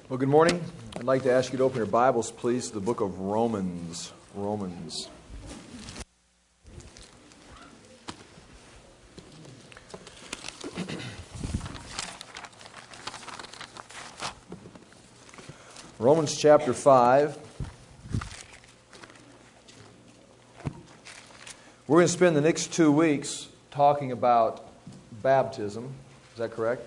Well, good morning. I'd like to ask you to open your Bibles, please, to the book of Romans. Romans. Romans chapter 5. We're going to spend the next 2 weeks talking about baptism. Is that correct?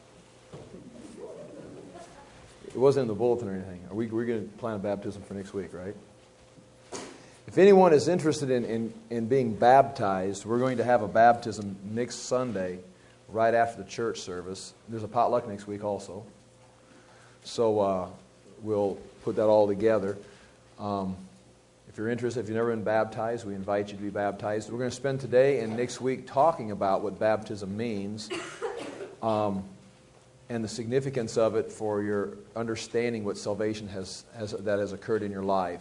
It wasn't in the bulletin or anything. We're going to plan a baptism for next week, right? If anyone is interested in being baptized, we're going to have a baptism next Sunday right after the church service. There's a potluck next week also. So we'll put that all together. If you're interested, if you've never been baptized, we invite you to be baptized. We're going to spend today and next week talking about what baptism means. And the significance of it for your understanding what salvation has occurred in your life.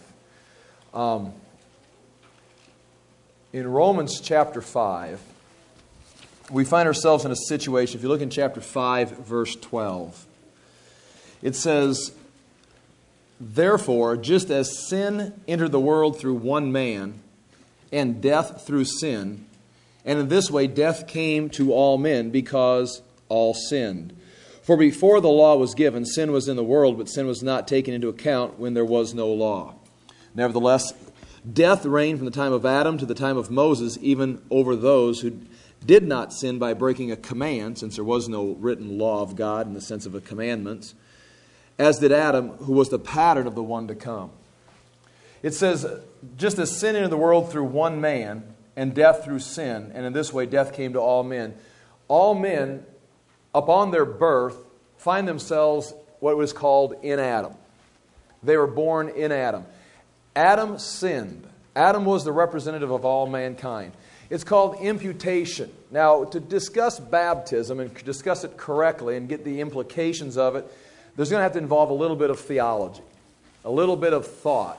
In Romans chapter 5, we find ourselves in a situation. If you look in chapter 5, verse 12, it says, "Therefore, just as sin entered the world through one man, and death through sin, and in this way death came to all men because all sinned. For before the law was given, sin was in the world, but sin was not taken into account when there was no law. Nevertheless, death reigned from the time of Adam to the time of Moses, even over those who did not sin by breaking a command, since there was no written law of God in the sense of a commandment, as did Adam, who was the pattern of the one to come." It says, just as sin entered the world through one man, and death through sin, and in this way death came to all men, upon their birth, find themselves what was called in Adam. They were born in Adam. Adam sinned. Adam was the representative of all mankind. It's called imputation. Now, to discuss baptism and discuss it correctly and get the implications of it, there's going to have to involve a little bit of theology, a little bit of thought.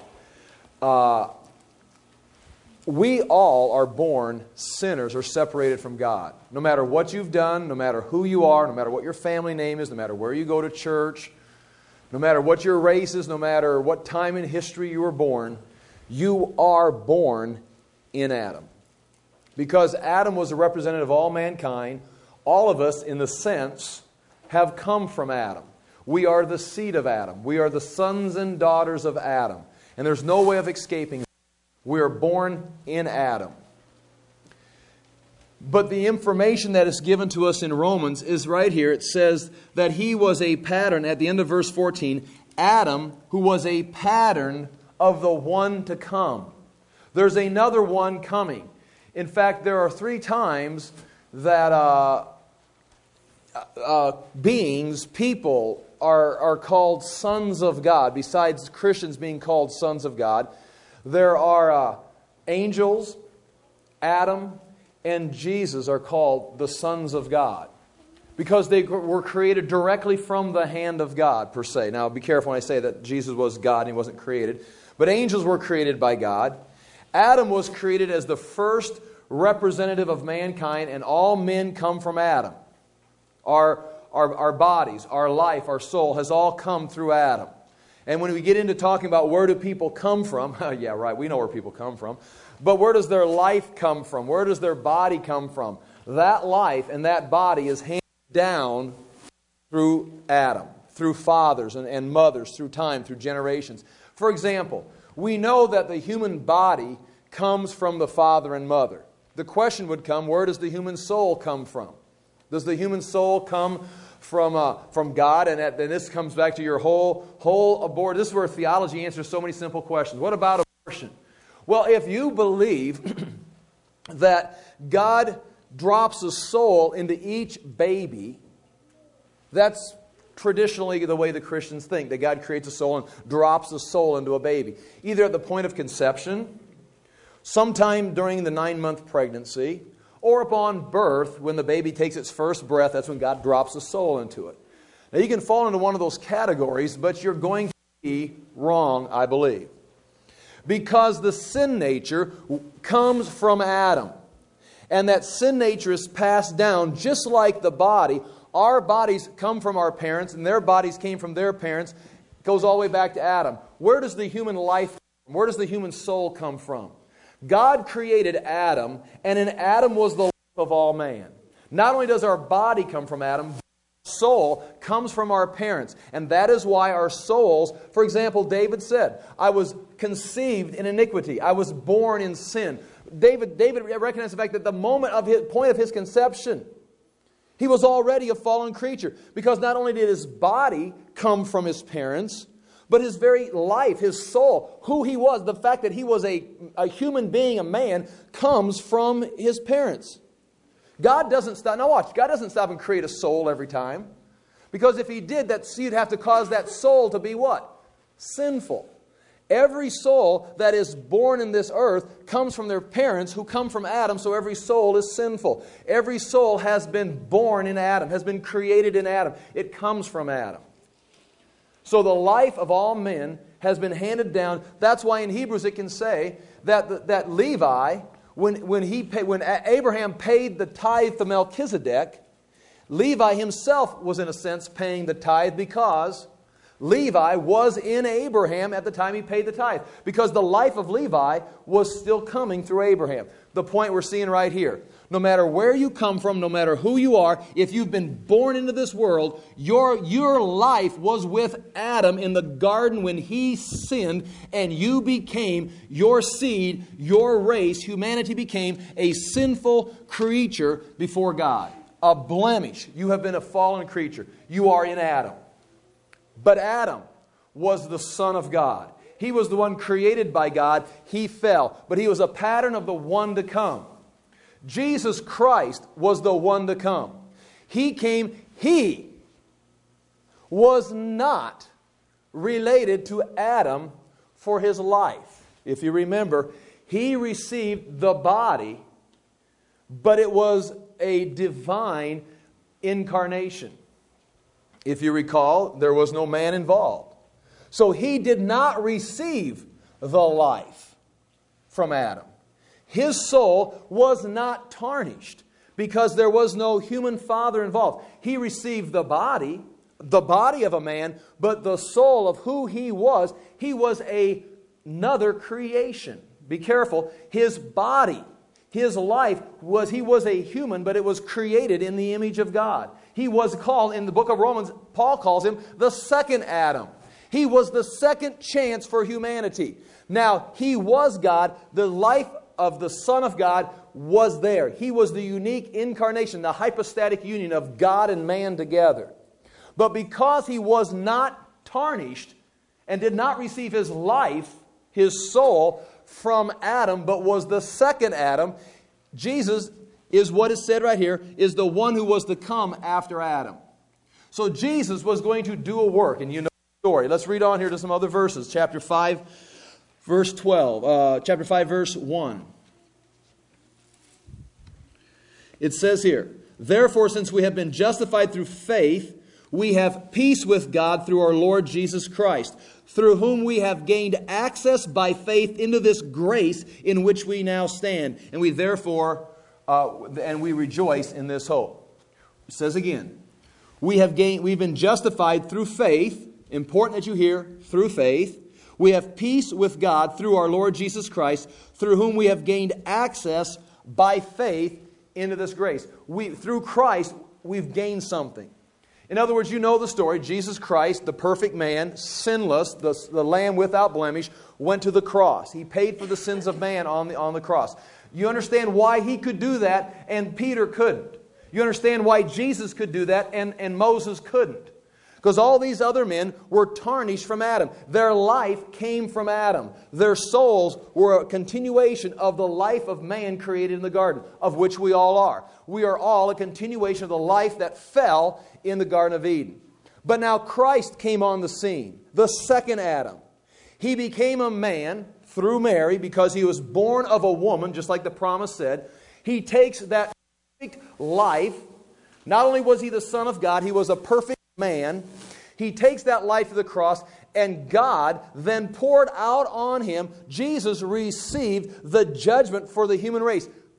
We all are born sinners or separated from God. No matter what you've done, no matter who you are, no matter what your family name is, no matter where you go to church, no matter what your race is, no matter what time in history you were born, you are born in Adam. Because Adam was a representative of all mankind, all of us, in the sense, have come from Adam. We are the seed of Adam. We are the sons and daughters of Adam. And there's no way of escaping. We are born in Adam. But the information that is given to us in Romans is right here. It says that he was a pattern, at the end of verse 14, Adam, who was a pattern of the one to come. There's another one coming. In fact, there are 3 times that people are called sons of God, besides Christians being called sons of God. There are angels, Adam, and Jesus are called the sons of God because they were created directly from the hand of God, per se. Now, be careful when I say that Jesus was God and he wasn't created. But angels were created by God. Adam was created as the first representative of mankind, and all men come from Adam. Our bodies, our life, our soul has all come through Adam. And when we get into talking about where do people come from, yeah, right, we know where people come from. But where does their life come from? Where does their body come from? That life and that body is handed down through Adam, through fathers and mothers, through time, through generations. For example, we know that the human body comes from the father and mother. The question would come, where does the human soul come from? Does the human soul come from God? And this comes back to your whole abortion. This is where theology answers so many simple questions. What about abortion? Well, if you believe that God drops a soul into each baby, that's traditionally the way the Christians think, that God creates a soul and drops a soul into a baby. Either at the point of conception, sometime during the 9-month pregnancy, or upon birth, when the baby takes its first breath, that's when God drops a soul into it. Now, you can fall into one of those categories, but you're going to be wrong, I believe. Because the sin nature comes from Adam. And that sin nature is passed down, just like the body, Our bodies come from our parents, and their bodies came from their parents. It goes all the way back to Adam. Where does the human life come from? Where does the human soul come from? God created Adam, and in Adam was the life of all man. Not only does our body come from Adam, but our soul comes from our parents. And that is why our souls, for example, David said, I was conceived in iniquity. I was born in sin. David recognized the fact that the point of his conception, he was already a fallen creature. Because not only did his body come from his parents, but his very life, his soul, who he was, the fact that he was a human being, a man, comes from his parents. God doesn't stop. Now watch, God doesn't stop and create a soul every time. Because if He did, He'd have to cause that soul to be what? Sinful. Every soul that is born in this earth comes from their parents who come from Adam, so every soul is sinful. Every soul has been born in Adam, has been created in Adam. It comes from Adam. So the life of all men has been handed down. That's why in Hebrews it can say that Levi, when Abraham paid the tithe to Melchizedek, Levi himself was in a sense paying the tithe because Levi was in Abraham at the time he paid the tithe. Because the life of Levi was still coming through Abraham. The point we're seeing right here. No matter where you come from, no matter who you are, if you've been born into this world, your life was with Adam in the garden when he sinned, and you became, your seed, your race, humanity became a sinful creature before God. A blemish. You have been a fallen creature. You are in Adam. But Adam was the Son of God. He was the one created by God. He fell. But he was a pattern of the one to come. Jesus Christ was the one to come. He came. He was not related to Adam for his life. If you remember, he received the body, but it was a divine incarnation. If you recall, there was no man involved. So he did not receive the life from Adam. His soul was not tarnished because there was no human father involved. He received the body of a man, but the soul of who he was another creation. Be careful. His body, his life, he was a human, but it was created in the image of God. He was called, in the book of Romans, Paul calls him the second Adam. He was the second chance for humanity. Now, he was God. The life of the Son of God was there. He was the unique incarnation, the hypostatic union of God and man together. But because he was not tarnished and did not receive his life, his soul, from Adam, but was the second Adam, Jesus is what is said right here, is the one who was to come after Adam. So Jesus was going to do a work, and you know the story. Let's read on here to some other verses. Chapter 5, verse 12. Chapter 5, verse 1. It says here, "Therefore, since we have been justified through faith, we have peace with God through our Lord Jesus Christ, through whom we have gained access by faith into this grace in which we now stand. And we therefore, we rejoice in this hope." It says again, we've been justified through faith. Important that you hear, through faith. We have peace with God through our Lord Jesus Christ, through whom we have gained access by faith into this grace. Through Christ, we've gained something. In other words, you know the story. Jesus Christ, the perfect man, sinless, the Lamb without blemish, went to the cross. He paid for the sins of man on the cross. You understand why He could do that and Peter couldn't. You understand why Jesus could do that and Moses couldn't. Because all these other men were tarnished from Adam. Their life came from Adam. Their souls were a continuation of the life of man created in the garden, of which we all are. We are all a continuation of the life that fell in the Garden of Eden. But now Christ came on the scene, the second Adam. He became a man through Mary because He was born of a woman, just like the promise said. He takes that perfect life. Not only was He the Son of God, He was a perfect man. He takes that life to the cross, and God then poured out on Him. Jesus received the judgment for the human race.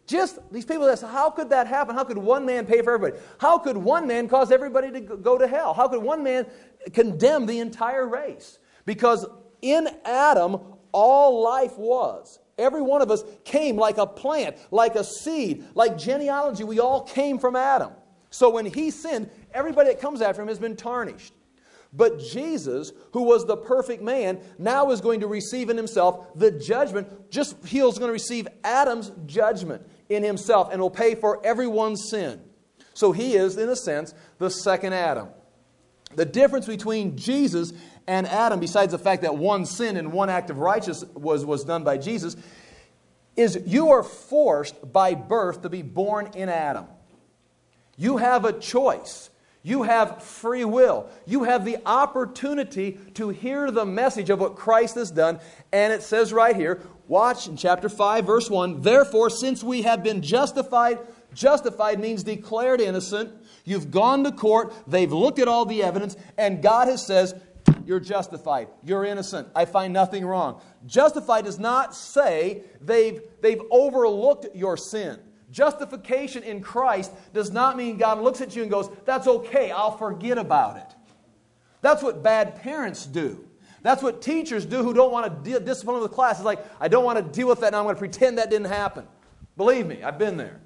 Just these people that say, how could that happen? How could one man pay for everybody? How could one man cause everybody to go to hell? How could one man condemn the entire race? Because in Adam, all life was. Every one of us came like a plant, like a seed, like genealogy. We all came from Adam. So when he sinned, everybody that comes after him has been tarnished. But Jesus, who was the perfect man, now is going to receive in himself the judgment. He is going to receive Adam's judgment in himself and will pay for everyone's sin. So he is, in a sense, the second Adam. The difference between Jesus and Adam, besides the fact that one sin and one act of righteousness was done by Jesus, is you are forced by birth to be born in Adam. You have a choice. You have free will. You have the opportunity to hear the message of what Christ has done. And it says right here, watch in chapter 5, verse 1, therefore, since we have been justified means declared innocent. You've gone to court. They've looked at all the evidence. And God has says, you're justified. You're innocent. I find nothing wrong. Justified does not say they've overlooked your sin. Justification in Christ does not mean God looks at you and goes, that's okay, I'll forget about it. That's what bad parents do. That's what teachers do who don't want to discipline the class. It's like, I don't want to deal with that, and I'm going to pretend that didn't happen. Believe me, I've been there.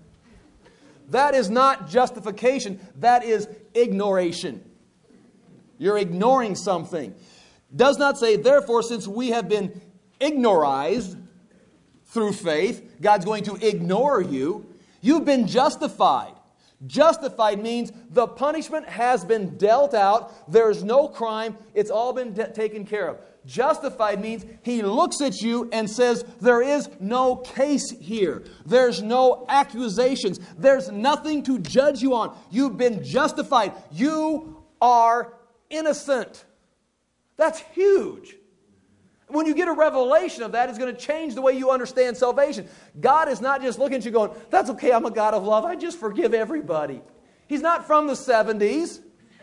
That is not justification. That is ignoration. You're ignoring something. Does not say, therefore, since we have been ignorized through faith, God's going to ignore you. You've been justified. Justified means the punishment has been dealt out. There's no crime. It's all been taken care of. Justified means He looks at you and says, there is no case here. There's no accusations. There's nothing to judge you on. You've been justified. You are innocent. That's huge. When you get a revelation of that, it's going to change the way you understand salvation. God is not just looking at you going, that's okay, I'm a God of love. I just forgive everybody. He's not from the 70s.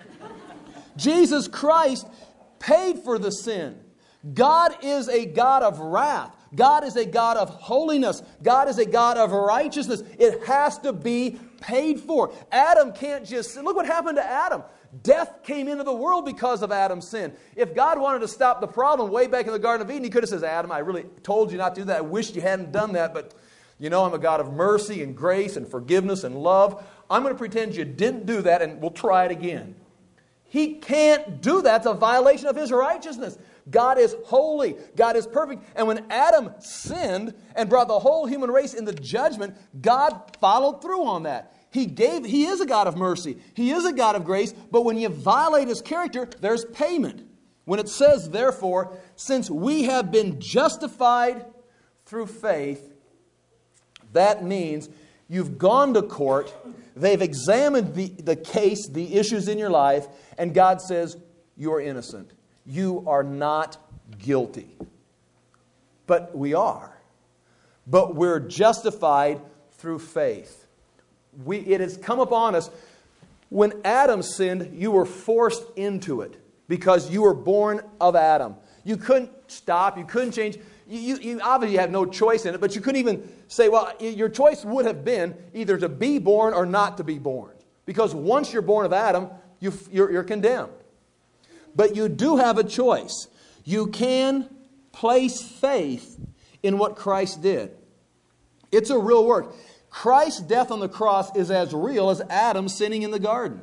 Jesus Christ paid for the sin. God is a God of wrath. God is a God of holiness. God is a God of righteousness. It has to be paid for. Adam can't just sin. Look what happened to Adam. Death came into the world because of Adam's sin. If God wanted to stop the problem way back in the Garden of Eden, He could have said, Adam, I really told you not to do that. I wish you hadn't done that, but you know I'm a God of mercy and grace and forgiveness and love. I'm going to pretend you didn't do that and we'll try it again. He can't do that. It's a violation of His righteousness. God is holy. God is perfect. And when Adam sinned and brought the whole human race into judgment, God followed through on that. He is a God of mercy. He is a God of grace. But when you violate His character, there's payment. When it says, therefore, since we have been justified through faith, that means you've gone to court. They've examined the case, the issues in your life, and God says, you're innocent. You are not guilty. But we are. But we're justified through faith. It has come upon us. When Adam sinned, you were forced into it because you were born of Adam. You couldn't stop. You couldn't change. You obviously had no choice in it, but you couldn't even say, well, your choice would have been either to be born or not to be born. Because once you're born of Adam, you're condemned. But you do have a choice. You can place faith in what Christ did. It's a real work. Christ's death on the cross is as real as Adam sinning in the garden.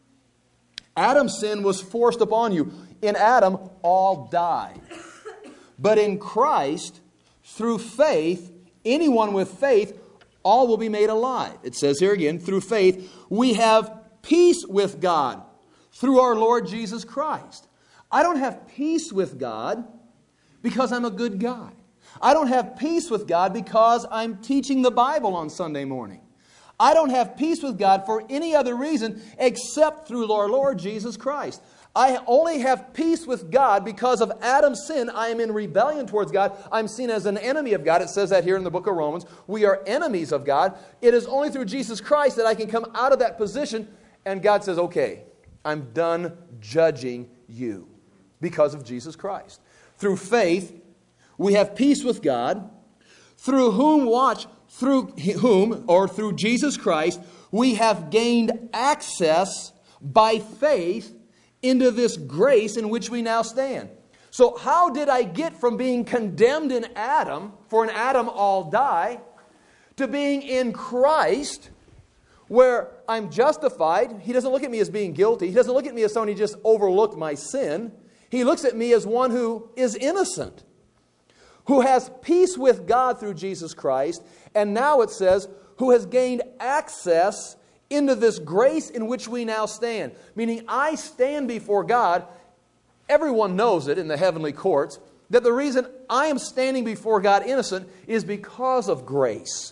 Adam's sin was forced upon you. In Adam, all died. But in Christ, through faith, anyone with faith, all will be made alive. It says here again, through faith, we have peace with God through our Lord Jesus Christ. I don't have peace with God because I'm a good guy. I don't have peace with God because I'm teaching the Bible on Sunday morning. I don't have peace with God for any other reason except through our Lord Jesus Christ. I only have peace with God because of Adam's sin. I am in rebellion towards God. I'm seen as an enemy of God. It says that here in the book of Romans. We are enemies of God. It is only through Jesus Christ that I can come out of that position. And God says, okay, I'm done judging you because of Jesus Christ. Through faith, we have peace with God, through whom, watch, through whom, or through Jesus Christ, we have gained access by faith into this grace in which we now stand. So how did I get from being condemned in Adam, for in Adam all die, to being in Christ, where I'm justified? He doesn't look at me as being guilty. He doesn't look at me as someone who just overlooked my sin. He looks at me as one who is innocent, who has peace with God through Jesus Christ, and now it says, who has gained access into this grace in which we now stand. Meaning, I stand before God. Everyone knows it in the heavenly courts, that the reason I am standing before God innocent is because of grace.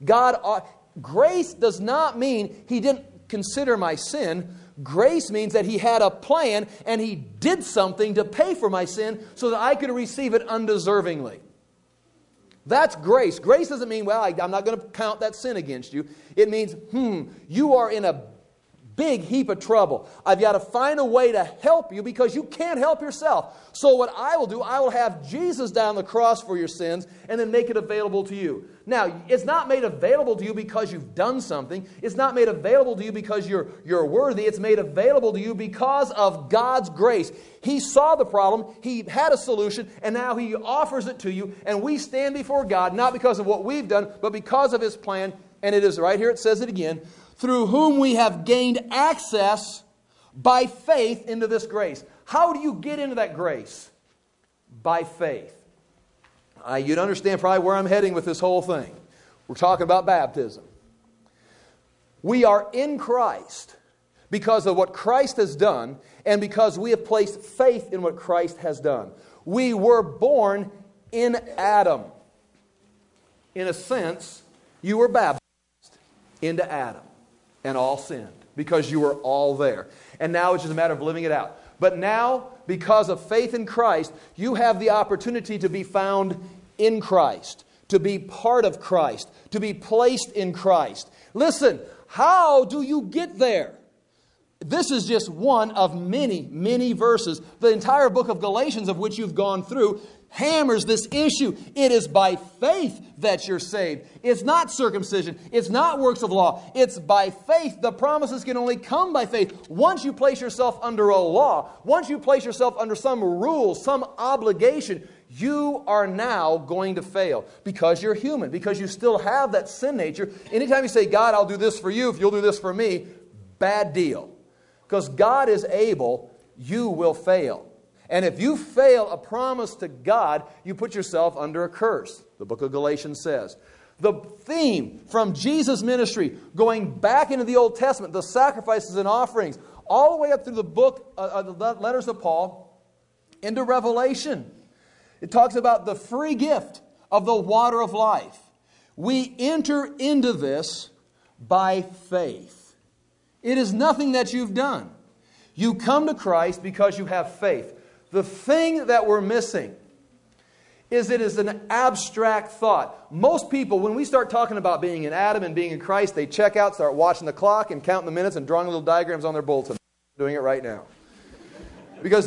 Grace does not mean He didn't consider my sin. Grace means that He had a plan and He did something to pay for my sin so that I could receive it undeservingly. That's grace. Grace doesn't mean, well, I'm not going to count that sin against you. It means, you are in a big heap of trouble. I've got to find a way to help you because you can't help yourself. So what I will do, I will have Jesus die on the cross for your sins and then make it available to you. Now, it's not made available to you because you've done something. It's not made available to you because you're worthy. It's made available to you because of God's grace. He saw the problem, He had a solution, and now He offers it to you. And we stand before God not because of what we've done, but because of His plan. And it is right here, it says it again, through whom we have gained access by faith into this grace. How do you get into that grace? By faith. You'd understand probably where I'm heading with this whole thing. We're talking about baptism. We are in Christ because of what Christ has done and because we have placed faith in what Christ has done. We were born in Adam. In a sense, you were baptized into Adam. And all sinned because you were all there. And now it's just a matter of living it out. But now, because of faith in Christ, you have the opportunity to be found in Christ, to be part of Christ, to be placed in Christ. Listen, how do you get there? This is just one of many, many verses. The entire book of Galatians, of which you've gone through, hammers this issue. It is by faith that you're saved. It's not circumcision. It's not works of law. It's by faith. The promises can only come by faith. Once you place yourself under a law, once you place yourself under some rule, some obligation, you are now going to fail because you're human, because you still have that sin nature. Anytime you say, God, I'll do this for you if you'll do this for me, bad deal. Because God is able, you will fail. And if you fail a promise to God, you put yourself under a curse, the book of Galatians says. The theme from Jesus' ministry, going back into the Old Testament, the sacrifices and offerings, all the way up through the book, the letters of Paul, into Revelation. It talks about the free gift of the water of life. We enter into this by faith. It is nothing that you've done. You come to Christ because you have faith. The thing that we're missing is it is an abstract thought. Most people, when we start talking about being in Adam and being in Christ, they check out, start watching the clock and counting the minutes and drawing little diagrams on their bulletin. I'm doing it right now. Because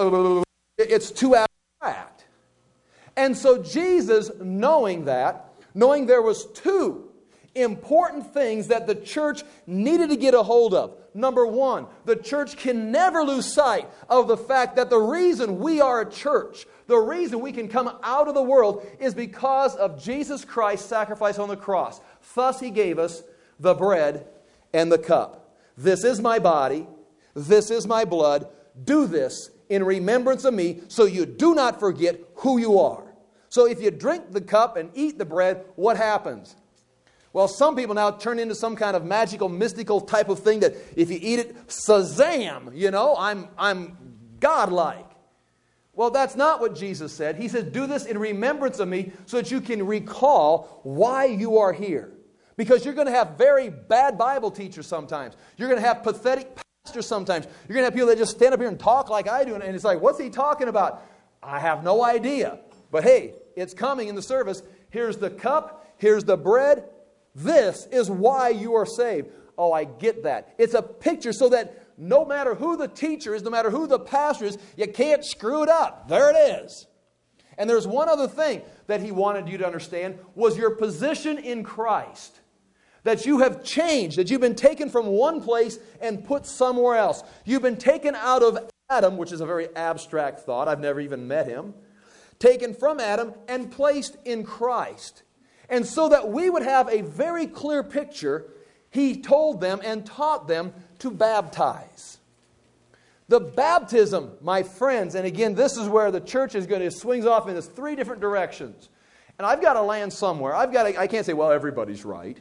it's too abstract. And so Jesus, knowing there was two important things that the church needed to get a hold of. Number one, the church can never lose sight of the fact that the reason we are a church, the reason we can come out of the world is because of Jesus Christ's sacrifice on the cross. Thus He gave us the bread and the cup. This is my body. This is my blood. Do this in remembrance of me so you do not forget who you are. So if you drink the cup and eat the bread, what happens? Well, some people now turn into some kind of magical, mystical type of thing that if you eat it, Shazam, I'm godlike. Well, that's not what Jesus said. He said, do this in remembrance of me so that you can recall why you are here. Because you're going to have very bad Bible teachers sometimes. You're going to have pathetic pastors sometimes. You're going to have people that just stand up here and talk like I do. And it's like, what's he talking about? I have no idea. But hey, it's coming in the service. Here's the cup. Here's the bread. This is why you are saved. Oh, I get that. It's a picture so that no matter who the teacher is, no matter who the pastor is, you can't screw it up. There it is. And there's one other thing that he wanted you to understand, was your position in Christ. That you have changed, that you've been taken from one place and put somewhere else. You've been taken out of Adam, which is a very abstract thought. I've never even met him. Taken from Adam and placed in Christ. And so that we would have a very clear picture, he told them and taught them to baptize. The baptism, my friends, and again, this is where the church is going to swings off in this 3 different directions. And I've got to land somewhere. I can't say, well, everybody's right.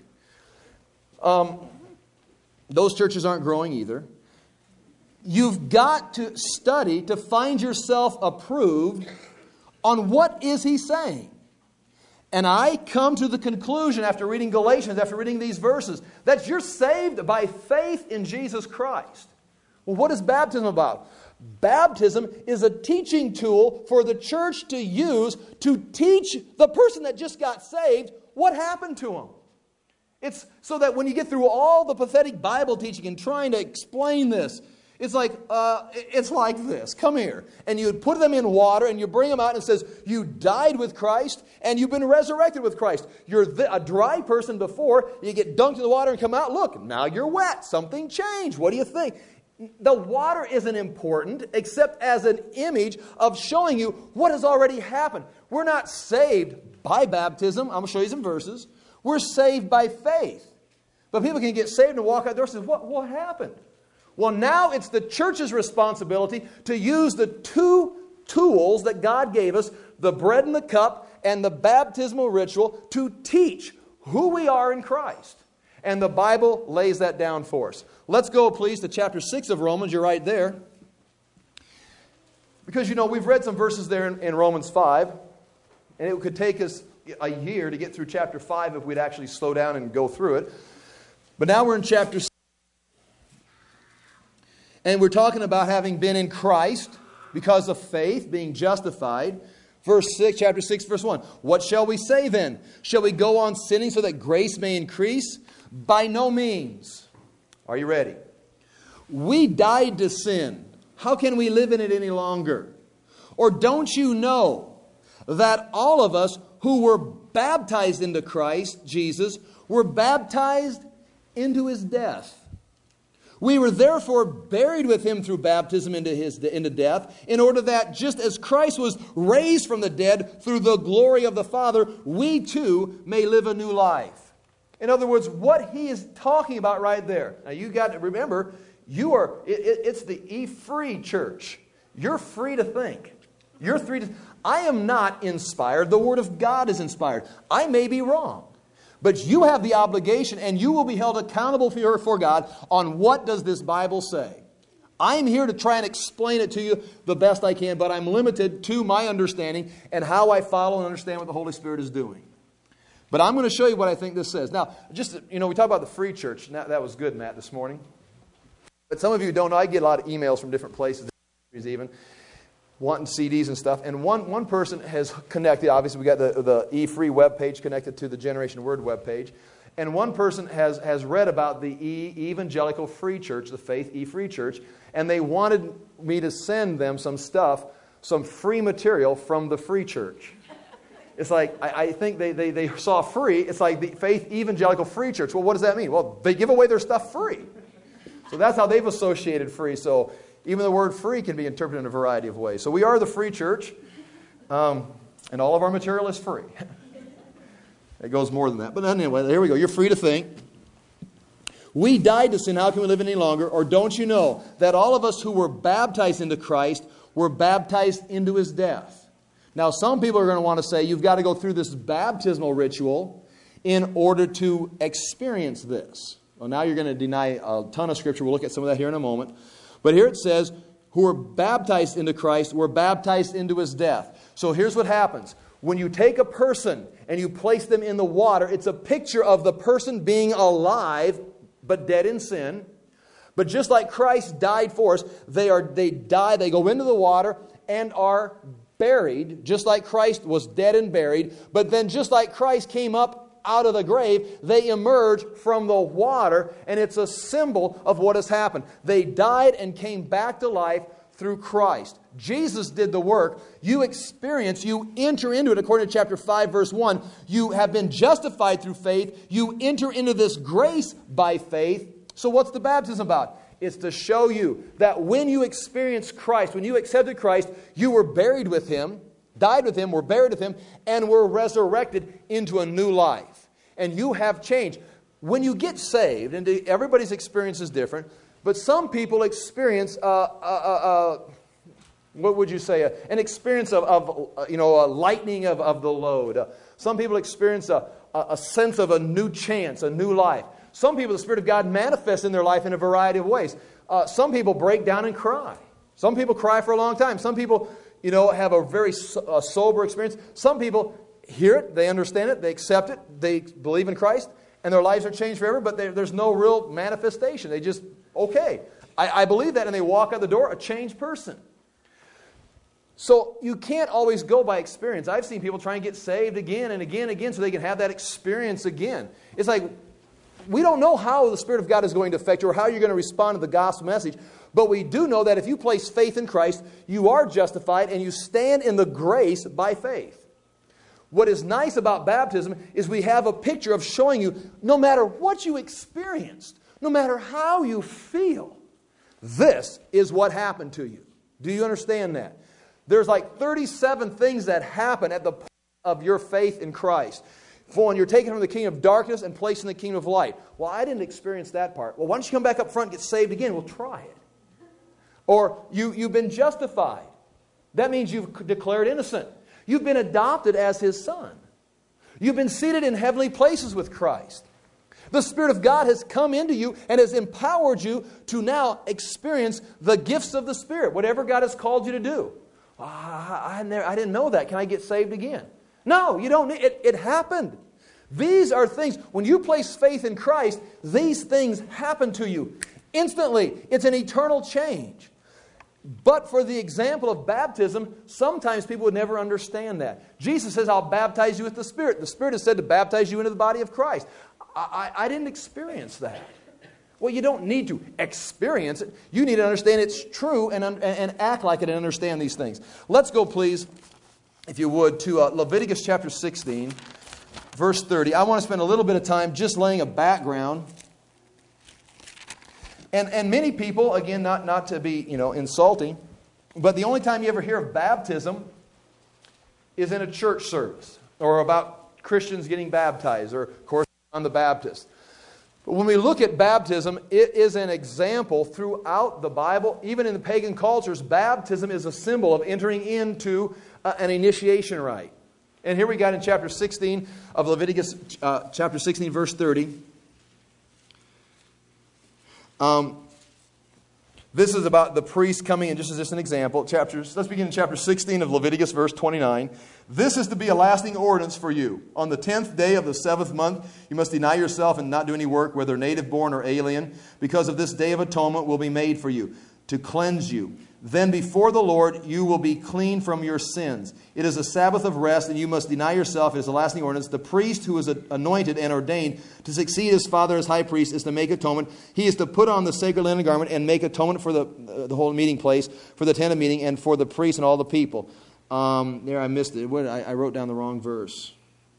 Those churches aren't growing either. You've got to study to find yourself approved on what is he saying. And I come to the conclusion after reading Galatians, after reading these verses, that you're saved by faith in Jesus Christ. Well, what is baptism about? Baptism is a teaching tool for the church to use to teach the person that just got saved what happened to him. It's so that when you get through all the pathetic Bible teaching and trying to explain this, it's like this. Come here. And you put them in water and you bring them out and it says, you died with Christ and you've been resurrected with Christ. You're a dry person before. You get dunked in the water and come out. Look, now you're wet. Something changed. What do you think? The water isn't important except as an image of showing you what has already happened. We're not saved by baptism. I'm going to show you some verses. We're saved by faith. But people can get saved and walk out there and say, what happened? Well, now it's the church's responsibility to use the 2 tools that God gave us, the bread and the cup and the baptismal ritual, to teach who we are in Christ. And the Bible lays that down for us. Let's go, please, to chapter 6 of Romans. You're right there. Because, we've read some verses there in Romans 5. And it could take us a year to get through chapter 5 if we'd actually slow down and go through it. But now we're in chapter 6. And we're talking about having been in Christ because of faith, being justified. Chapter 6, verse 1. What shall we say then? Shall we go on sinning so that grace may increase? By no means. Are you ready? We died to sin. How can we live in it any longer? Or don't you know that all of us who were baptized into Christ Jesus were baptized into His death? We were therefore buried with Him through baptism into death, in order that just as Christ was raised from the dead through the glory of the Father, we too may live a new life. In other words, what he is talking about right there. Now you got to remember, it's the E-free church. You're free to think. You're free to. I am not inspired. The Word of God is inspired. I may be wrong. But you have the obligation and you will be held accountable for God on what does this Bible say. I'm here to try and explain it to you the best I can, but I'm limited to my understanding and how I follow and understand what the Holy Spirit is doing. But I'm going to show you what I think this says. Now, we talk about the free church. Now, that was good, Matt, this morning. But some of you don't know, I get a lot of emails from different places, even, wanting CDs and stuff. And one person has connected, obviously we got the E-Free webpage connected to the Generation Word webpage. And one person has read about the Evangelical Free Church, the Faith E-Free Church, and they wanted me to send them some stuff, some free material from the Free Church. It's like, I think they saw free, it's like the Faith Evangelical Free Church. Well, what does that mean? Well, they give away their stuff free. So that's how they've associated free. So even the word free can be interpreted in a variety of ways. So we are the free church, and all of our material is free. It goes more than that. But anyway, here we go. You're free to think. We died to sin. How can we live any longer? Or don't you know that all of us who were baptized into Christ were baptized into His death? Now, some people are going to want to say you've got to go through this baptismal ritual in order to experience this. Well, now you're going to deny a ton of Scripture. We'll look at some of that here in a moment. But here it says, who were baptized into Christ were baptized into His death. So here's what happens. When you take a person and you place them in the water, it's a picture of the person being alive but dead in sin. But just like Christ died for us, they die, they go into the water and are buried, just like Christ was dead and buried. But then just like Christ came up out of the grave, they emerge from the water, and it's a symbol of what has happened. They died and came back to life through Christ. Jesus did the work. You experience, you enter into it according to chapter 5, verse 1. You have been justified through faith. You enter into this grace by faith. So what's the baptism about? It's to show you that when you experience Christ, when you accepted Christ, you were buried with Him, died with Him, were buried with Him, and were resurrected into a new life. And you have changed. When you get saved, and everybody's experience is different, but some people experience, what would you say, an experience of a lightening of the load. Some people experience a sense of a new chance, a new life. Some people, the Spirit of God manifests in their life in a variety of ways. Some people break down and cry. Some people cry for a long time. Some people, have a very sober experience. Some people hear it, they understand it, they accept it, they believe in Christ, and their lives are changed forever, but there's no real manifestation. They just, okay, I believe that, and they walk out the door a changed person. So you can't always go by experience. I've seen people try and get saved again and again and again so they can have that experience again. It's like, we don't know how the Spirit of God is going to affect you or how you're going to respond to the gospel message, but we do know that if you place faith in Christ, you are justified and you stand in the grace by faith. What is nice about baptism is we have a picture of showing you no matter what you experienced, no matter how you feel, this is what happened to you. Do you understand that? There's like 37 things that happen at the point of your faith in Christ. For when you're taken from the kingdom of darkness and placed in the kingdom of light. Well, I didn't experience that part. Well, why don't you come back up front and get saved again? We'll try it. Or you've been justified. That means you've declared innocent. You've been adopted as His son. You've been seated in heavenly places with Christ. The Spirit of God has come into you and has empowered you to now experience the gifts of the Spirit, whatever God has called you to do. I didn't know that. Can I get saved again? No, you don't need it. It happened. These are things, when you place faith in Christ, these things happen to you instantly. It's an eternal change. But for the example of baptism, sometimes people would never understand that. Jesus says, I'll baptize you with the Spirit. The Spirit is said to baptize you into the body of Christ. I didn't experience that. Well, you don't need to experience it. You need to understand it's true and act like it and understand these things. Let's go, please, if you would, to Leviticus chapter 16, verse 30. I want to spend a little bit of time just laying a background. And many people, again, not to be insulting, but the only time you ever hear of baptism is in a church service or about Christians getting baptized or, of course, on the Baptist. But when we look at baptism, it is an example throughout the Bible. Even in the pagan cultures, baptism is a symbol of entering into an initiation rite. And here we got in chapter 16 of Leviticus, chapter 16, verse 30. This is about the priest coming in, just as just an example. Let's begin in chapter 16 of Leviticus, verse 29. This is to be a lasting ordinance for you. On the 10th day of the 7th month, you must deny yourself and not do any work, whether native born or alien, because of this day of atonement will be made for you, to cleanse you. Then before the Lord you will be clean from your sins. It is a Sabbath of rest, and you must deny yourself. It is a lasting ordinance. The priest who is anointed and ordained to succeed his father as high priest is to make atonement. He is to put on the sacred linen garment and make atonement for the whole meeting place, for the tent of meeting, and for the priest and all the people. There, I missed it. I wrote down the wrong verse.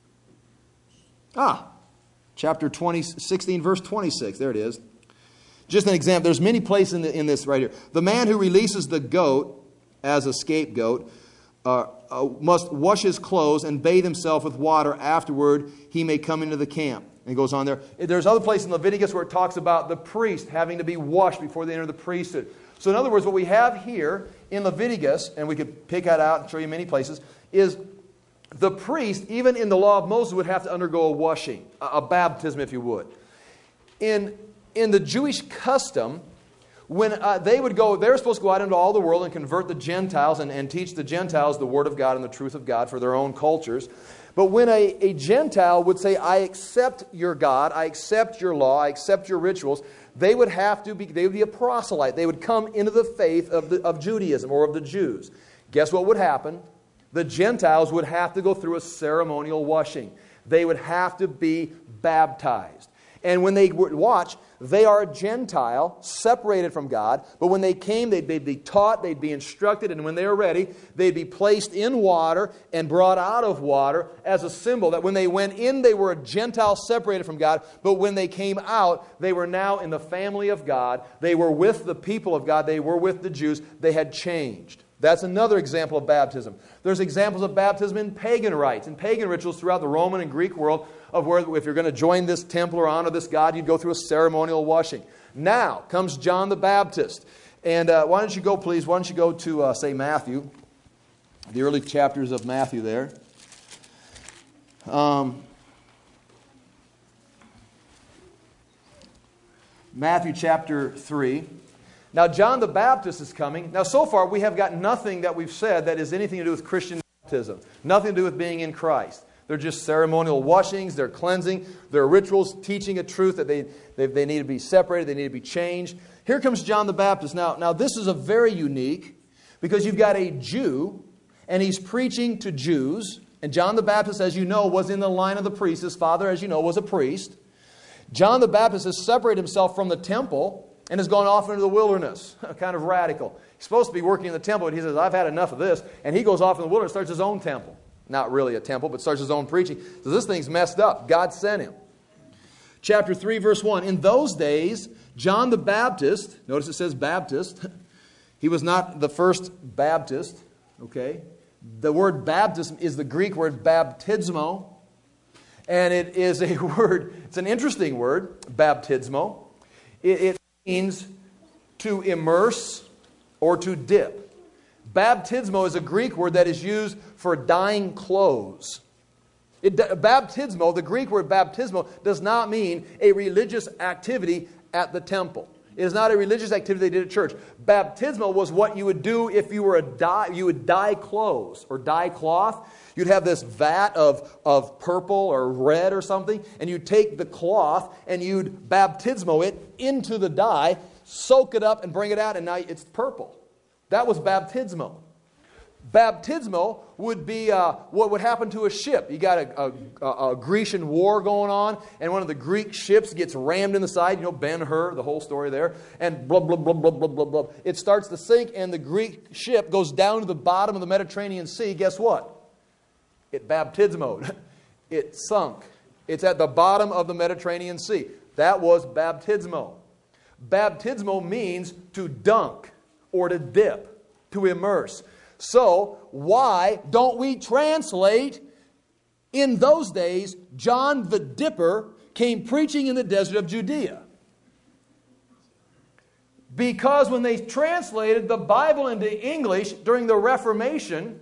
Chapter 16, verse 26. There it is. Just an example. There's many places in this right here. The man who releases the goat as a scapegoat must wash his clothes and bathe himself with water. Afterward, he may come into the camp. And it goes on there. There's other places in Leviticus where it talks about the priest having to be washed before they enter the priesthood. So in other words, what we have here in Leviticus, and we could pick that out and show you many places, is the priest, even in the law of Moses, would have to undergo a washing, a baptism, if you would. In the Jewish custom, when they were supposed to go out into all the world and convert the Gentiles and teach the Gentiles the Word of God and the truth of God for their own cultures. But when a Gentile would say, I accept your God, I accept your law, I accept your rituals, they would be a proselyte. They would come into the faith of Judaism or of the Jews. Guess what would happen? The Gentiles would have to go through a ceremonial washing. They would have to be baptized. And when they would watch, They are a Gentile, separated from God. But when they came, they'd be taught, they'd be instructed, and when they were ready, they'd be placed in water and brought out of water as a symbol that when they went in, they were a Gentile separated from God. But when they came out, they were now in the family of God. They were with the people of God. They were with the Jews. They had changed. That's another example of baptism. There's examples of baptism in pagan rites, in pagan rituals throughout the Roman and Greek world, of where if you're going to join this temple or honor this God, you'd go through a ceremonial washing. Now comes John the Baptist. And why don't you go, please, why don't you go to, say, Matthew, the early chapters of Matthew there. Matthew chapter 3. Now, John the Baptist is coming. Now, so far, we have got nothing that we've said that has anything to do with Christian baptism. Nothing to do with being in Christ. They're just ceremonial washings. They're cleansing. They're rituals teaching a truth that they need to be separated. They need to be changed. Here comes John the Baptist. Now, this is a very unique because you've got a Jew, and he's preaching to Jews. And John the Baptist, as you know, was in the line of the priests. His father, as you know, was a priest. John the Baptist has separated himself from the temple and has gone off into the wilderness. Kind of radical. He's supposed to be working in the temple, but he says, I've had enough of this. And he goes off in the wilderness, starts his own temple. Not really a temple, but starts his own preaching. So this thing's messed up. God sent him. Chapter 3, verse 1. In those days, John the Baptist, notice it says Baptist. He was not the first Baptist. Okay? The word baptism is the Greek word baptismo. And it is a word, it's an interesting word, baptismo. It means to immerse or to dip. Baptismo is a Greek word that is used for dyeing clothes. Baptismo, the Greek word baptismo, does not mean a religious activity at the temple. It is not a religious activity they did at church. Baptismo was what you would do if you were you would dye clothes or dye cloth. You'd have this vat of purple or red or something, and you'd take the cloth and you'd baptismo it into the dye, soak it up and bring it out, and now it's purple. That was baptismo. Baptismo would be what would happen to a ship. You got a Grecian war going on, and one of the Greek ships gets rammed in the side. You know, Ben-Hur, the whole story there. And blah, blah, blah, blah, blah, blah, blah. It starts to sink, and the Greek ship goes down to the bottom of the Mediterranean Sea. Guess what? It baptismoed. It sunk. It's at the bottom of the Mediterranean Sea. That was baptismo. Baptismo means to dunk or to dip, to immerse. So, why don't we translate, in those days, John the Dipper came preaching in the desert of Judea? Because when they translated the Bible into English during the Reformation,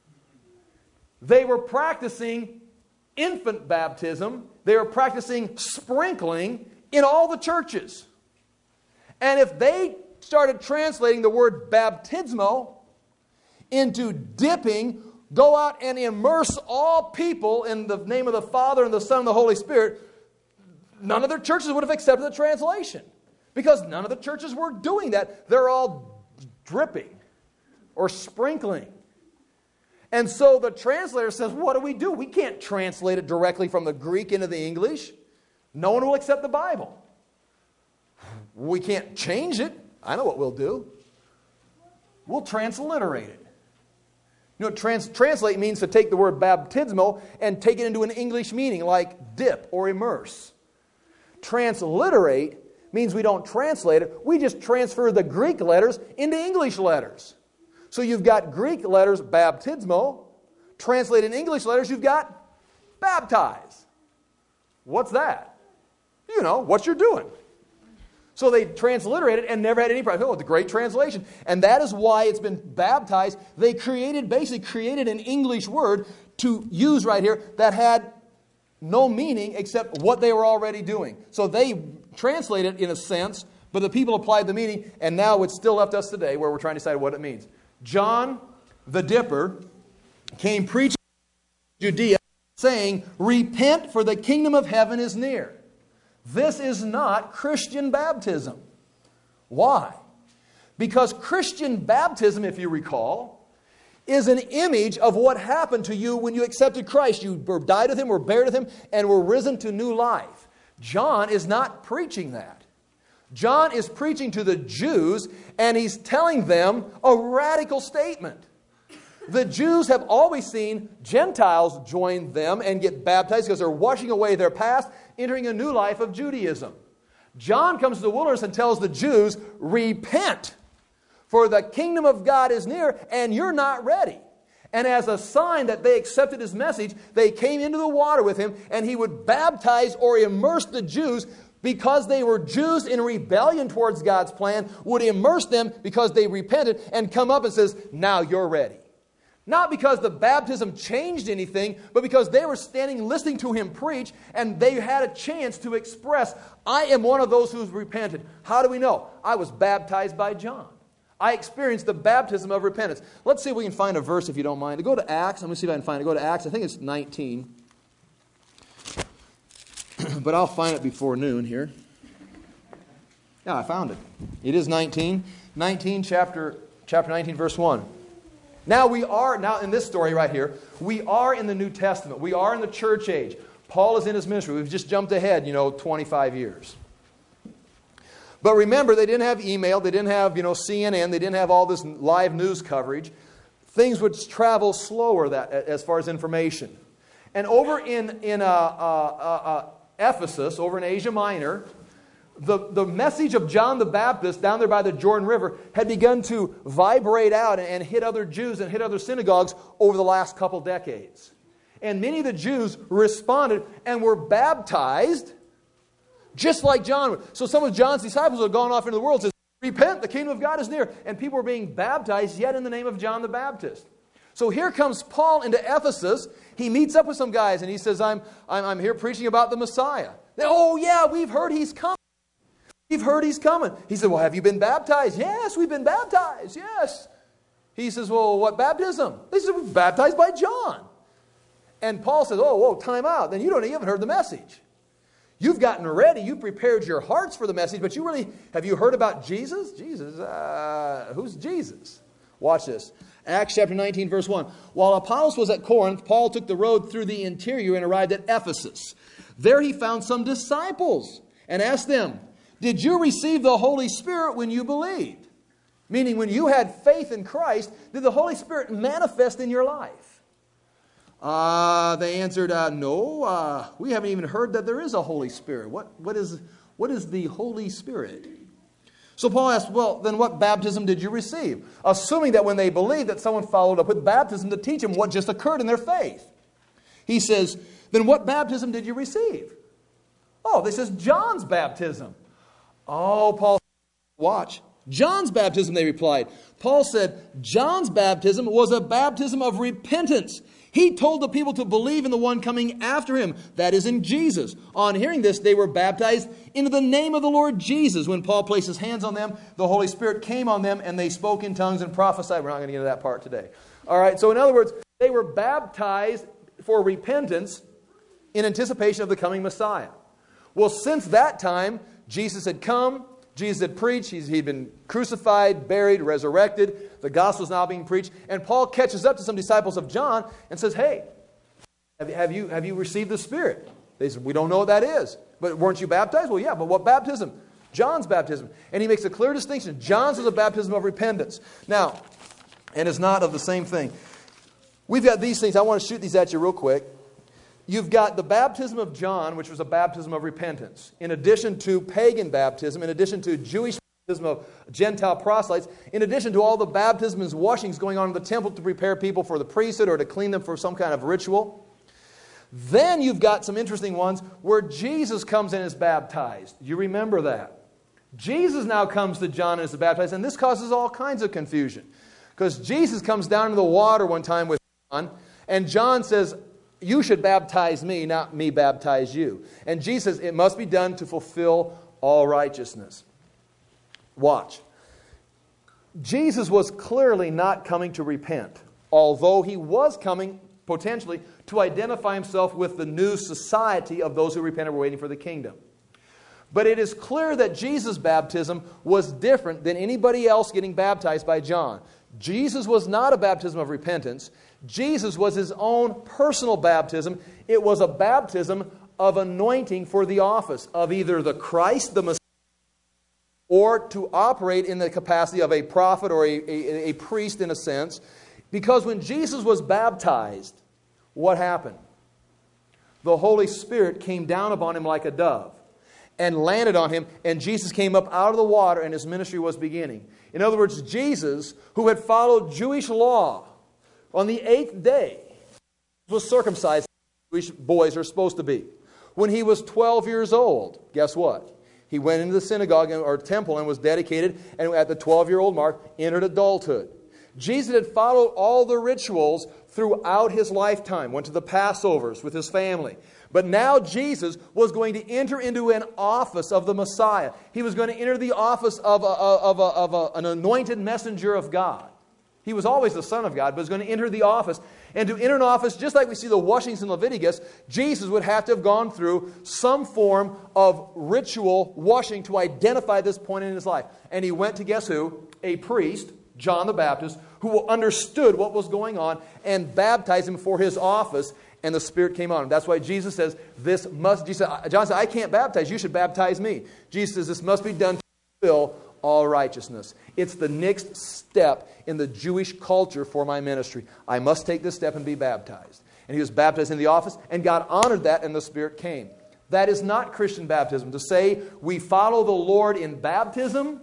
they were practicing infant baptism. They were practicing sprinkling in all the churches. And if they started translating the word baptismo into dipping, go out and immerse all people in the name of the Father and the Son and the Holy Spirit, none of their churches would have accepted the translation. Because none of the churches were doing that. They're all dripping or sprinkling. And so the translator says, what do? We can't translate it directly from the Greek into the English. No one will accept the Bible. We can't change it. I know what we'll do. We'll transliterate it. You know, translate means to take the word baptismo and take it into an English meaning, like dip or immerse. Transliterate means we don't translate it. We just transfer the Greek letters into English letters. So you've got Greek letters, baptismo. Translated in English letters, you've got baptize. What's that? You know, what you're doing. So they transliterated and never had any problem. Oh, the great translation. And that is why it's been baptized. They basically created an English word to use right here that had no meaning except what they were already doing. So they translated in a sense, but the people applied the meaning, and now it's still left us today where we're trying to decide what it means. John the Dipper came preaching in Judea, saying, repent, for the kingdom of heaven is near. This is not Christian baptism. Why? Because Christian baptism, if you recall, is an image of what happened to you when you accepted Christ. You died with Him, were buried with Him, and were risen to new life. John is not preaching that. John is preaching to the Jews, and he's telling them a radical statement. The Jews have always seen Gentiles join them and get baptized because they're washing away their past, entering a new life of Judaism. John comes to the wilderness and tells the Jews, repent, for the kingdom of God is near, and you're not ready. And as a sign that they accepted his message, they came into the water with him, and he would baptize or immerse the Jews because they were Jews in rebellion towards God's plan, would immerse them because they repented and come up and says, now you're ready. Not because the baptism changed anything, but because they were standing listening to him preach, and they had a chance to express, I am one of those who's repented. How do we know? I was baptized by John. I experienced the baptism of repentance. Let's see if we can find a verse, if you don't mind. Go to Acts. Let me see if I can find it. Go to Acts. I think it's 19. But I'll find it before noon here. Yeah, I found it. It is 19. Chapter 19, verse 1. Now in this story right here, we are in the New Testament. We are in the church age. Paul is in his ministry. We've just jumped ahead, 25 years. But remember, they didn't have email. They didn't have, CNN. They didn't have all this live news coverage. Things would travel slower as far as information. And over in Ephesus, over in Asia Minor, the message of John the Baptist down there by the Jordan River had begun to vibrate out and hit other Jews and hit other synagogues over the last couple decades. And many of the Jews responded and were baptized just like John would. So some of John's disciples had gone off into the world and said, repent, the kingdom of God is near. And people were being baptized yet in the name of John the Baptist. So here comes Paul into Ephesus. He meets up with some guys and he says, I'm here preaching about the Messiah. Oh yeah, we've heard he's coming. We've heard he's coming. He said, well, have you been baptized? Yes, we've been baptized. Yes. He says, well, what baptism? They said, we're baptized by John. And Paul says, oh, whoa, time out. Then you haven't heard the message. You've gotten ready. You prepared your hearts for the message, but have you heard about Jesus? Jesus, who's Jesus? Watch this. Acts chapter 19, verse 1. While Apollos was at Corinth, Paul took the road through the interior and arrived at Ephesus. There he found some disciples and asked them, did you receive the Holy Spirit when you believed? Meaning when you had faith in Christ, did the Holy Spirit manifest in your life? They answered, no, we haven't even heard that there is a Holy Spirit. What is the Holy Spirit? So Paul asked, well, then what baptism did you receive? Assuming that when they believed that someone followed up with baptism to teach them what just occurred in their faith. He says, then what baptism did you receive? Oh, this is John's baptism. Oh, Paul, watch. John's baptism, they replied. Paul said, John's baptism was a baptism of repentance. He told the people to believe in the one coming after him, that is in Jesus. On hearing this, they were baptized into the name of the Lord Jesus. When Paul placed his hands on them, the Holy Spirit came on them, and they spoke in tongues and prophesied. We're not going to get into that part today. All right, so in other words, they were baptized for repentance in anticipation of the coming Messiah. Well, since that time, Jesus had come, Jesus had preached, he'd been crucified, buried, resurrected. The gospel is now being preached. And Paul catches up to some disciples of John and says, hey, have you received the Spirit? They said, we don't know what that is. But weren't you baptized? Well, yeah, but what baptism? John's baptism. And he makes a clear distinction. John's is a baptism of repentance. Now, and it's not of the same thing. We've got these things. I want to shoot these at you real quick. You've got the baptism of John, which was a baptism of repentance. In addition to pagan baptism, in addition to Jewish baptism of Gentile proselytes, in addition to all the baptisms and washings going on in the temple to prepare people for the priesthood or to clean them for some kind of ritual. Then you've got some interesting ones where Jesus comes and is baptized. You remember that. Jesus now comes to John and is baptized, and this causes all kinds of confusion. Because Jesus comes down into the water one time with John, and John says, you should baptize me, not me baptize you. And Jesus says, it must be done to fulfill all righteousness. Watch. Jesus was clearly not coming to repent, although he was coming, potentially, to identify himself with the new society of those who repented and were waiting for the kingdom. But it is clear that Jesus' baptism was different than anybody else getting baptized by John. Jesus was not a baptism of repentance. Jesus was his own personal baptism. It was a baptism of anointing for the office of either the Christ, the Messiah, or to operate in the capacity of a prophet or a priest in a sense. Because when Jesus was baptized, what happened? The Holy Spirit came down upon him like a dove and landed on him, and Jesus came up out of the water, and his ministry was beginning. In other words, Jesus, who had followed Jewish law, on the 8th day was circumcised, as Jewish boys are supposed to be. When he was 12 years old, guess what? He went into the synagogue or temple and was dedicated, and at the 12-year-old mark, entered adulthood. Jesus had followed all the rituals throughout his lifetime, went to the Passovers with his family. But now Jesus was going to enter into an office of the Messiah. He was going to enter the office of an anointed messenger of God. He was always the Son of God, but was going to enter the office. And to enter an office, just like we see the washings in Leviticus, Jesus would have to have gone through some form of ritual washing to identify this point in his life. And he went to, guess who? A priest, John the Baptist, who understood what was going on and baptized him for his office, and the Spirit came on him. That's why Jesus says, John said, I can't baptize, you should baptize me. Jesus says, this must be done to fulfill all righteousness. It's the next step in the Jewish culture for my ministry. I must take this step and be baptized. And he was baptized in the office, and God honored that, and the Spirit came. That is not Christian baptism. To say we follow the Lord in baptism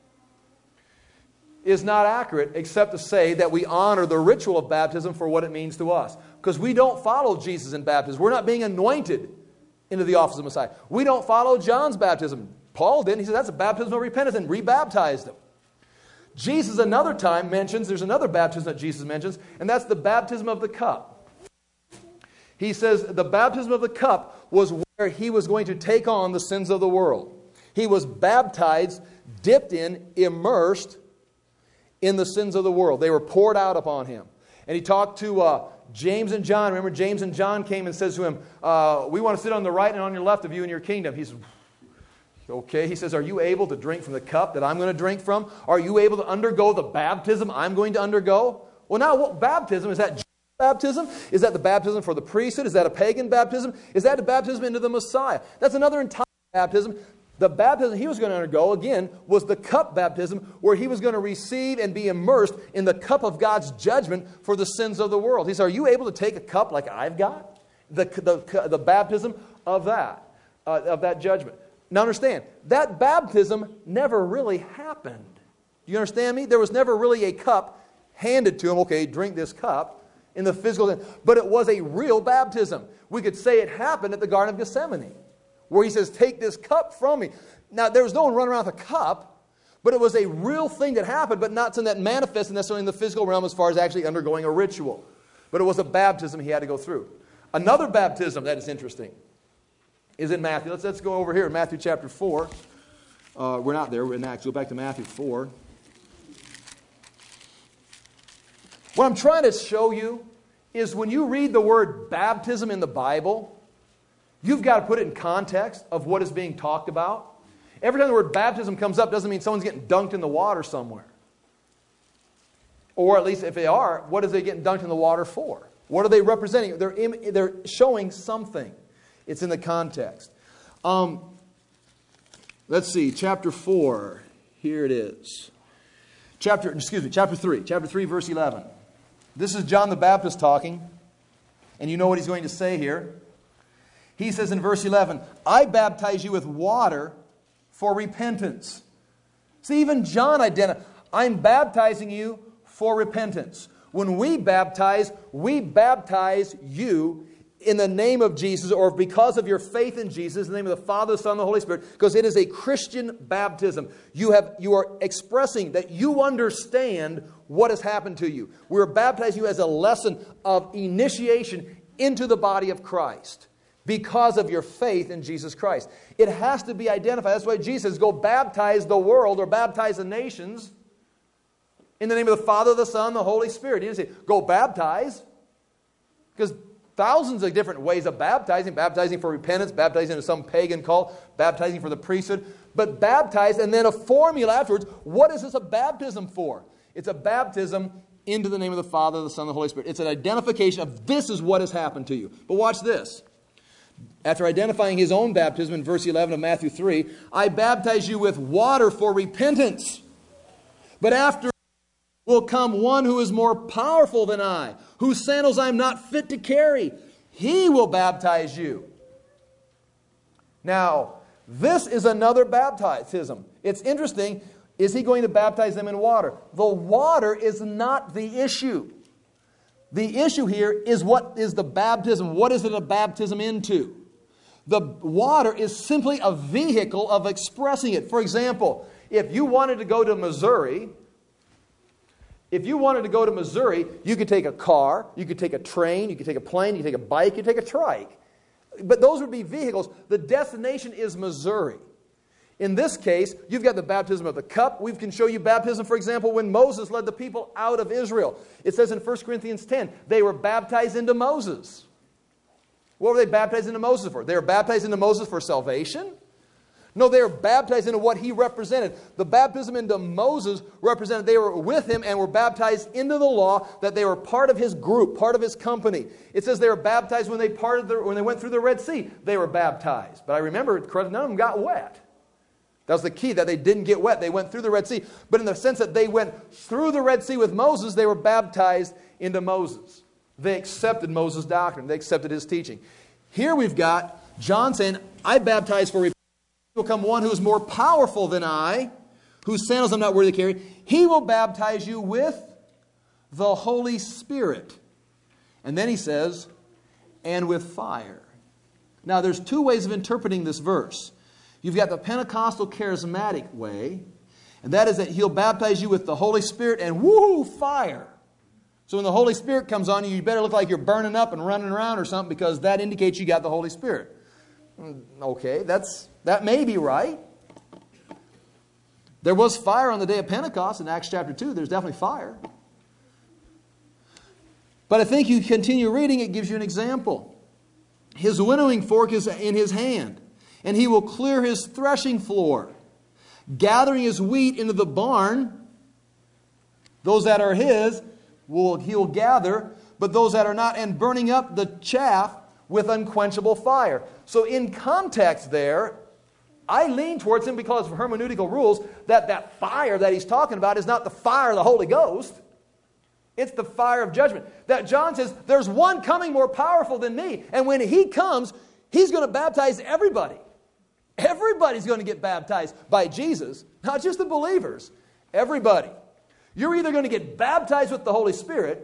is not accurate, except to say that we honor the ritual of baptism for what it means to us. Because we don't follow Jesus in baptism. We're not being anointed into the office of Messiah. We don't follow John's baptism. Paul didn't. He said that's a baptism of repentance and rebaptized them. Jesus another time mentions, there's another baptism that Jesus mentions, and that's the baptism of the cup. He says the baptism of the cup was where he was going to take on the sins of the world. He was baptized, dipped in, immersed in the sins of the world. They were poured out upon him. And he talked to James and John. Remember, James and John came and says to him, we want to sit on the right and on your left of you in your kingdom. He says, okay. He says, are you able to drink from the cup that I'm going to drink from? Are you able to undergo the baptism I'm going to undergo? Well, now, what baptism? Is that baptism? Is that the baptism for the priesthood? Is that a pagan baptism? Is that the baptism into the Messiah? That's another entire baptism. The baptism he was going to undergo, again, was the cup baptism, where he was going to receive and be immersed in the cup of God's judgment for the sins of the world. He said, are you able to take a cup like I've got? The baptism of that judgment. Now understand, that baptism never really happened. Do you understand me? There was never really a cup handed to him, okay, drink this cup, in the physical sense. But it was a real baptism. We could say it happened at the Garden of Gethsemane, where he says, take this cup from me. Now, there was no one running around with a cup, but it was a real thing that happened, but not something that manifested necessarily in the physical realm as far as actually undergoing a ritual. But it was a baptism he had to go through. Another baptism that is interesting is in Matthew. Let's go over here in Matthew chapter 4. We're not there. We're in Acts. Go back to Matthew 4. What I'm trying to show you is when you read the word baptism in the Bible, you've got to put it in context of what is being talked about. Every time the word baptism comes up doesn't mean someone's getting dunked in the water somewhere. Or at least if they are, what is they getting dunked in the water for? What are they representing? They're showing something. It's in the context. Let's see, chapter 4. Here it is. Chapter 3. Chapter 3, verse 11. This is John the Baptist talking. And you know what he's going to say here. He says in verse 11, I baptize you with water for repentance. See, even John identified, I'm baptizing you for repentance. When we baptize you in the name of Jesus, or because of your faith in Jesus, in the name of the Father, the Son, and the Holy Spirit, because it is a Christian baptism. You are expressing that you understand what has happened to you. We're baptizing you as a lesson of initiation into the body of Christ because of your faith in Jesus Christ. It has to be identified. That's why Jesus says, go baptize the world or baptize the nations in the name of the Father, the Son, the Holy Spirit. He didn't say, go baptize. Because thousands of different ways of baptizing. Baptizing for repentance, baptizing into some pagan cult, baptizing for the priesthood. But baptize, and then a formula afterwards. What is this a baptism for? It's a baptism into the name of the Father, the Son, and the Holy Spirit. It's an identification of this is what has happened to you. But watch this. After identifying his own baptism in verse 11 of Matthew 3, I baptize you with water for repentance. But after will come one who is more powerful than I, whose sandals I am not fit to carry. He will baptize you. Now, this is another baptism. It's interesting. Is he going to baptize them in water? The water is not the issue. The issue here is what is the baptism? What is it a baptism into? The water is simply a vehicle of expressing it. For example, if you wanted to go to Missouri, you could take a car, you could take a train, you could take a plane, you could take a bike, you could take a trike. But those would be vehicles. The destination is Missouri. In this case, you've got the baptism of the cup. We can show you baptism, for example, when Moses led the people out of Israel. It says in 1 Corinthians 10, they were baptized into Moses. What were they baptized into Moses for? They were baptized into Moses for salvation? No, they were baptized into what he represented. The baptism into Moses represented they were with him and were baptized into the law, that they were part of his group, part of his company. It says they were baptized when they went through the Red Sea. They were baptized. But I remember, none of them got wet. That was the key, that they didn't get wet. They went through the Red Sea. But in the sense that they went through the Red Sea with Moses, they were baptized into Moses. They accepted Moses' doctrine. They accepted his teaching. Here we've got John saying, I baptize for repentance. Will come one who is more powerful than I, whose sandals I'm not worthy to carry. He will baptize you with the Holy Spirit. And then he says, and with fire. Now there's two ways of interpreting this verse. You've got the Pentecostal charismatic way, and that is that he'll baptize you with the Holy Spirit and fire. So when the Holy Spirit comes on you, you better look like you're burning up and running around or something, because that indicates you got the Holy Spirit. Okay, that may be right. There was fire on the day of Pentecost in Acts chapter 2. There's definitely fire. But I think you continue reading, it gives you an example. His winnowing fork is in his hand, and he will clear his threshing floor, gathering his wheat into the barn. Those that are his, he will gather, but those that are not, and burning up the chaff with unquenchable fire. So in context there, I lean towards him because of hermeneutical rules that fire that he's talking about is not the fire of the Holy Ghost. It's the fire of judgment. That John says, there's one coming more powerful than me. And when he comes, he's going to baptize everybody. Everybody's going to get baptized by Jesus, not just the believers. Everybody. You're either going to get baptized with the Holy Spirit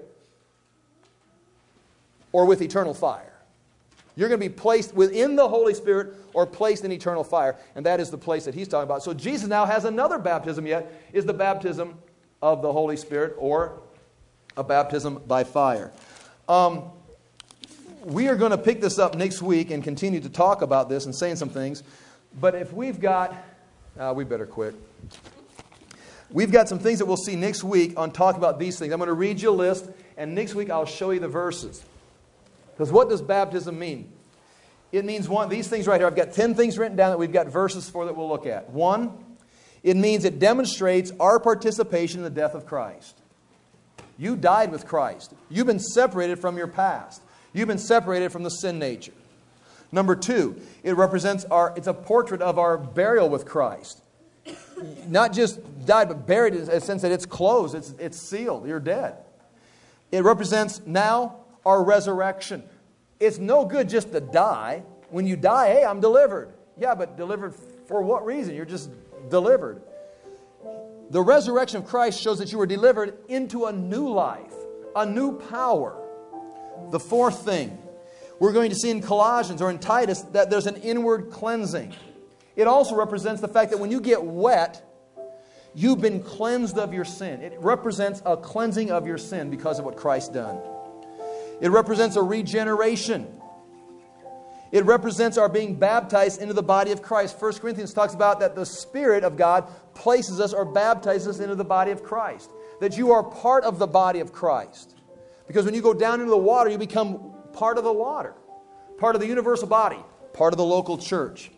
or with eternal fire. You're going to be placed within the Holy Spirit or placed in eternal fire. And that is the place that he's talking about. So Jesus now has another baptism yet, is the baptism of the Holy Spirit, or a baptism by fire. We are going to pick this up next week and continue to talk about this and saying some things. But if we've got... we better quit. We've got some things that we'll see next week on talking about these things. I'm going to read you a list, and next week I'll show you the verses. Because what does baptism mean? It means these things right here. I've got 10 things written down that we've got verses for that we'll look at. 1, it means it demonstrates our participation in the death of Christ. You died with Christ. You've been separated from your past. You've been separated from the sin nature. Number 2, it represents it's a portrait of our burial with Christ. Not just died, but buried in the sense that it's closed, it's sealed, you're dead. It represents now our resurrection. It's no good just to die. When you die, hey, I'm delivered. Yeah, but delivered for what reason? You're just delivered. The resurrection of Christ shows that you were delivered into a new life, a new power. The 4th thing, we're going to see in Colossians or in Titus that there's an inward cleansing. It also represents the fact that when you get wet, you've been cleansed of your sin. It represents a cleansing of your sin because of what Christ done. It represents a regeneration. It represents our being baptized into the body of Christ. 1 Corinthians talks about that the Spirit of God places us or baptizes us into the body of Christ. That you are part of the body of Christ. Because when you go down into the water, you become part of the water. Part of the universal body. Part of the local church.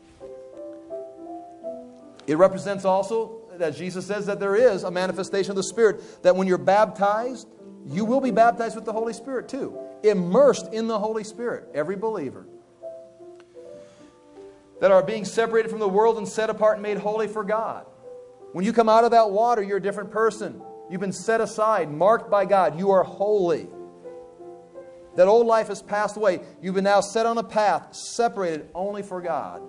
It represents also, that Jesus says, that there is a manifestation of the Spirit. That when you're baptized, you will be baptized with the Holy Spirit too. Immersed in the Holy Spirit. Every believer. that are being separated from the world and set apart and made holy for God. When you come out of that water, you're a different person. You've been set aside, marked by God. You are holy. That old life has passed away. You've been now set on a path, separated only for God.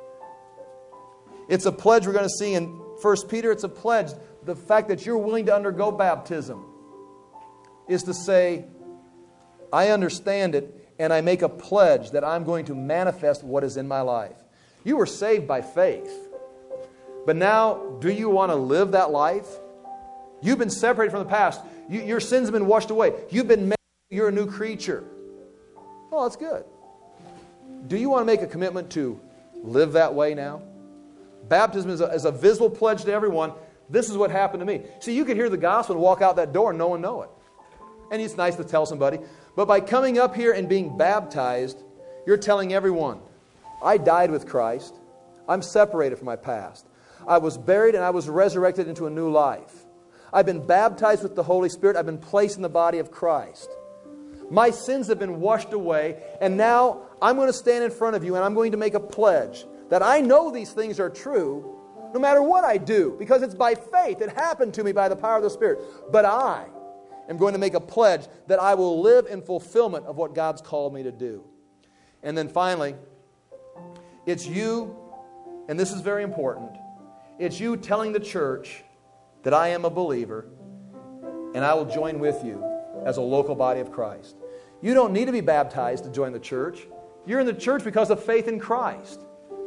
It's a pledge we're going to see in 1 Peter. It's a pledge. The fact that you're willing to undergo baptism is to say, I understand it, and I make a pledge that I'm going to manifest what is in my life. You were saved by faith. But now, do you want to live that life? You've been separated from the past. Your sins have been washed away. You've been made. You're a new creature. Oh, that's good. Do you want to make a commitment to live that way now? Baptism is a visible pledge to everyone. This is what happened to me. See, you could hear the gospel and walk out that door and no one know it. And it's nice to tell somebody. But by coming up here and being baptized, you're telling everyone, I died with Christ. I'm separated from my past. I was buried and I was resurrected into a new life. I've been baptized with the Holy Spirit. I've been placed in the body of Christ. My sins have been washed away, and now I'm going to stand in front of you and I'm going to make a pledge that I know these things are true no matter what I do, because it's by faith. It happened to me by the power of the Spirit. But I am going to make a pledge that I will live in fulfillment of what God's called me to do. And then finally, it's you, and this is very important, it's you telling the church that I am a believer and I will join with you as a local body of Christ. You don't need to be baptized to join the church. You're in the church because of faith in Christ.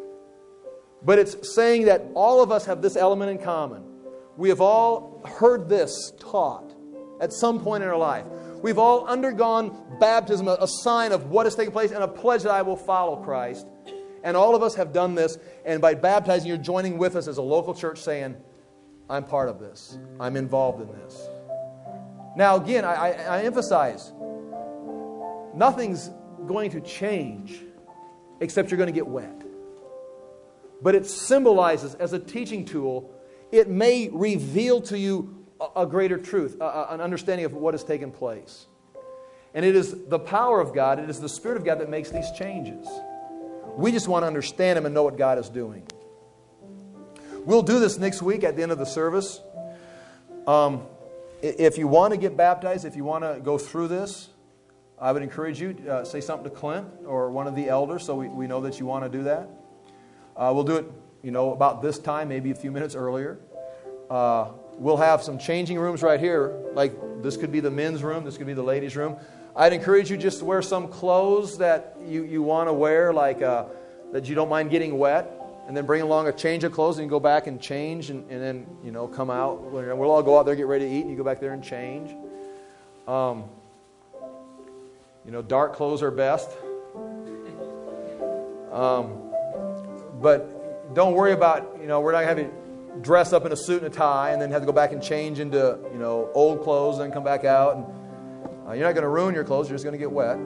But it's saying that all of us have this element in common. We have all heard this taught at some point in our life. We've all undergone baptism, a sign of what has taken place, and a pledge that I will follow Christ. And all of us have done this, and by baptizing, you're joining with us as a local church saying, I'm part of this. I'm involved in this. Now, again, I emphasize, nothing's going to change except you're going to get wet. But it symbolizes, as a teaching tool, it may reveal to you a greater truth, an understanding of what has taken place. And it is the power of God, it is the Spirit of God that makes these changes. We just want to understand Him and know what God is doing. We'll do this next week at the end of the service. If you want to get baptized, if you want to go through this, I would encourage you to say something to Clint or one of the elders so we know that you want to do that. We'll do it, about this time, maybe a few minutes earlier. We'll have some changing rooms right here. Like this could be the men's room, this could be the ladies' room. I'd encourage you just to wear some clothes that you want to wear, like that you don't mind getting wet. And then bring along a change of clothes and you go back and change and then, come out. We'll all go out there, get ready to eat, and you go back there and change. Dark clothes are best. But don't worry about, we're not going to have you dress up in a suit and a tie and then have to go back and change into, old clothes and then come back out. And you're not going to ruin your clothes. You're just going to get wet.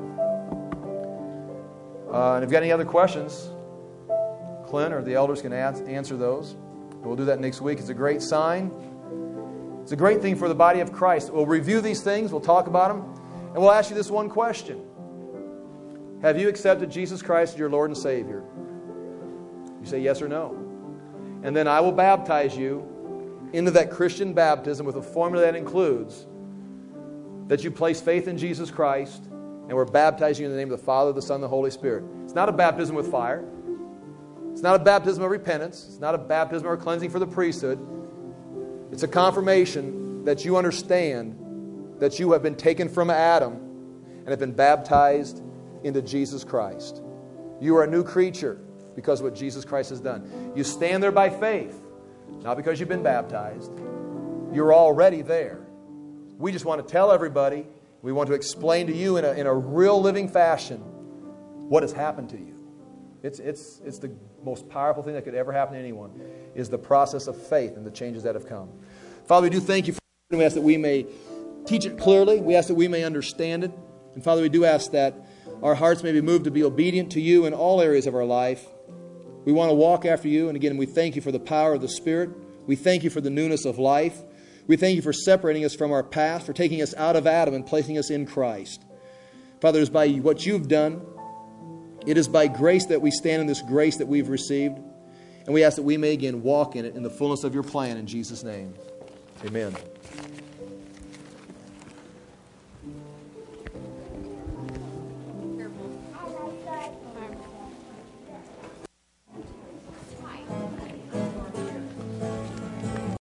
And if you've got any other questions, Clint or the elders can answer those. We'll do that next week. It's a great sign. It's a great thing for the body of Christ. We'll review these things. We'll talk about them. And we'll ask you this one question. Have you accepted Jesus Christ as your Lord and Savior? You say yes or no. And then I will baptize you into that Christian baptism with a formula that includes that you place faith in Jesus Christ and we're baptizing you in the name of the Father, the Son, and the Holy Spirit. It's not a baptism with fire. It's not a baptism of repentance. It's not a baptism or cleansing for the priesthood. It's a confirmation that you understand that you have been taken from Adam and have been baptized into Jesus Christ. You are a new creature because of what Jesus Christ has done. You stand there by faith, not because you've been baptized. You're already there. We just want to tell everybody, we want to explain to you in a real living fashion what has happened to you. It's the most powerful thing that could ever happen to anyone, is the process of faith and the changes that have come. Father, we do thank you for it. We ask that we may teach it clearly. We ask that we may understand it. And Father, we do ask that our hearts may be moved to be obedient to you in all areas of our life. We want to walk after you. And again, we thank you for the power of the Spirit. We thank you for the newness of life. We thank you for separating us from our past, for taking us out of Adam and placing us in Christ. Father, it's by what you've done It is by grace that we stand in this grace that we've received. And we ask that we may again walk in it in the fullness of your plan in Jesus' name. Amen.